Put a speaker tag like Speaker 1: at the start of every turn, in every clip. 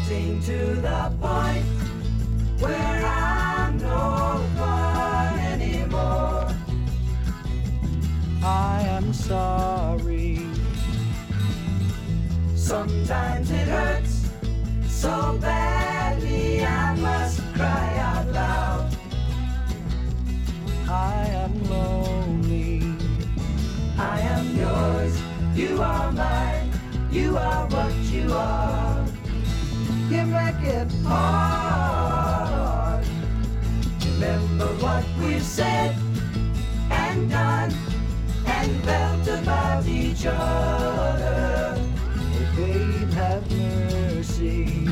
Speaker 1: getting to the point where I'm no fun anymore.
Speaker 2: I am sorry.
Speaker 1: Sometimes it hurts so badly I must cry out loud.
Speaker 2: I am lonely.
Speaker 1: I am yours, you are mine, you are what you are. You make it hard. Remember what we've said and done and felt about each other.
Speaker 2: Oh, babe, have mercy.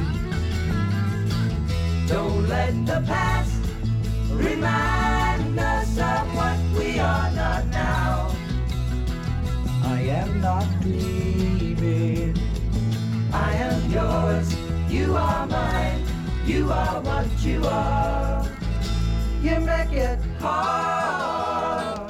Speaker 1: Don't let the past remind us of what we are not now.
Speaker 2: I am not dreaming.
Speaker 1: I am yours, you are mine, you are what you are. You make it hard.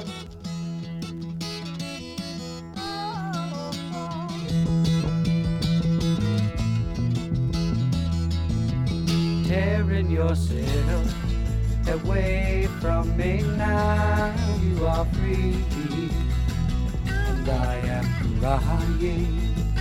Speaker 2: Tearing yourself away from me now. You are free, and I am crying.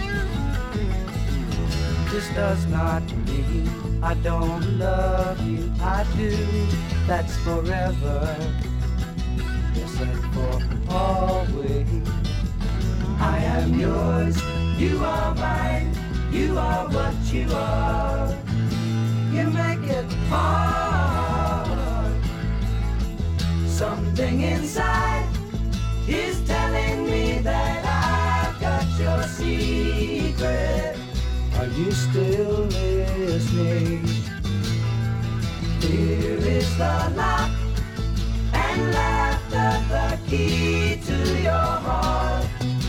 Speaker 2: This does not mean I don't love you. I do. That's forever. Yes, and for always.
Speaker 1: I am yours, you are mine, you are what you are. You make it hard. Something inside is telling me that I've got your secret.
Speaker 2: Are you still listening?
Speaker 1: Here is the lock and laughter, the key to your heart.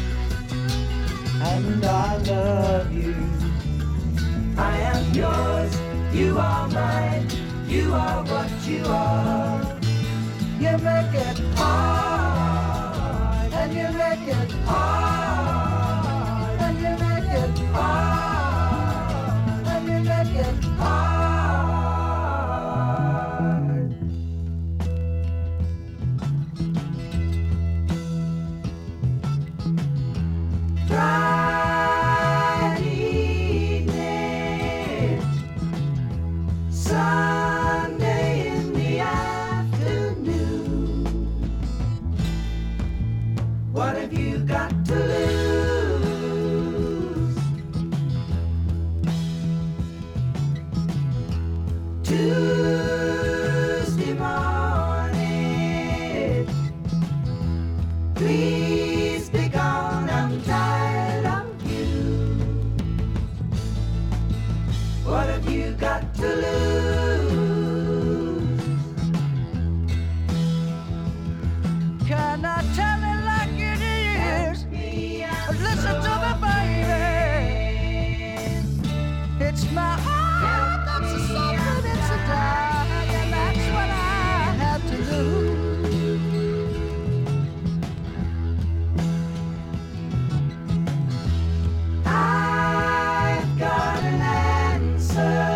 Speaker 2: And I love you.
Speaker 1: I am yours, you are mine, you are what you are. You make it hard, and you make it hard, and you make it hard, and you make it hard. Friday evening, Sunday in the afternoon. What have you got to lose? Tuesday morning, please be gone, I'm tired of you. What have you got to lose?
Speaker 2: Can I tell it like it is? Listen to me, baby. It's my heart that's a suffering, it's a dying, and that's what I have to lose.
Speaker 1: I've got an answer.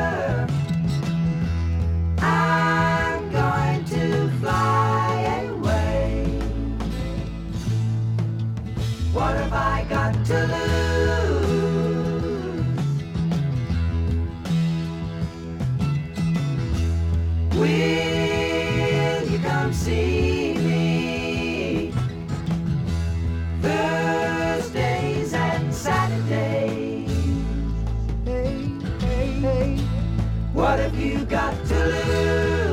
Speaker 1: I'm going to fly away. What have I got to lose? Will you come see me Thursdays and Saturdays?
Speaker 2: Hey, hey, hey.
Speaker 1: What have you got to lose?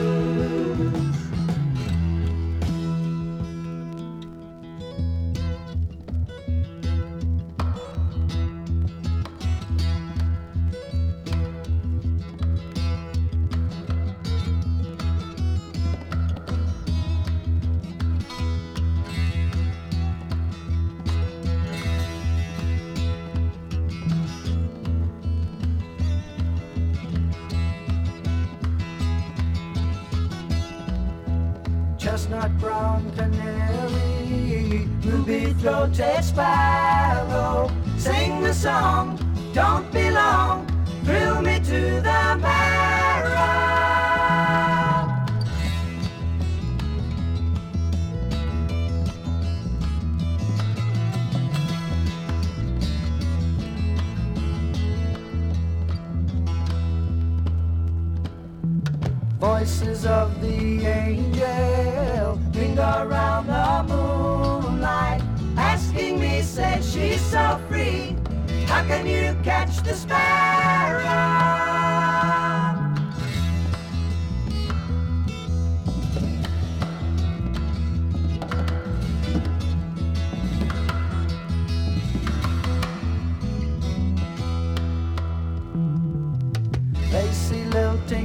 Speaker 2: Chestnut brown canary,
Speaker 1: ruby-throated sparrow, sing the song, don't be long,
Speaker 2: voices of the angel linger around the moonlight, asking me, say she's so free, how can you catch the sparrow? Lacy lilting